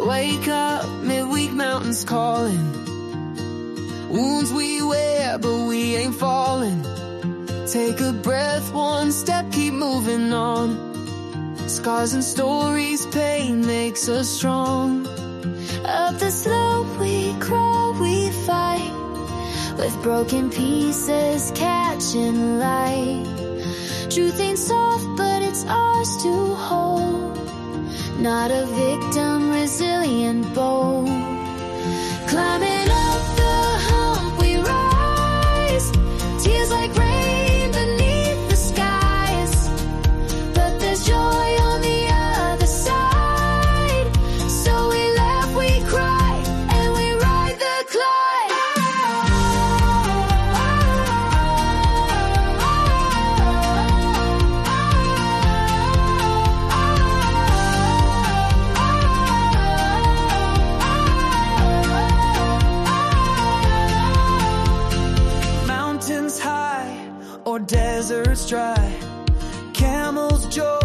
Wake up, midweek mountains calling. Wounds we wear, but we ain't falling. Take a breath, one step, keep moving on. Scars and stories, pain makes us strong. Up the slope we crawl, we fight, with broken pieces catching light. Truth ain't soft, but it's ours to hold. Not a victim, resilient, bold. Climbing up the hump we rise, tears like rain beneath the skies. But there's joy on the other side, so we laugh, we cry, and we ride the climb. Mountains high or deserts dry, camels joy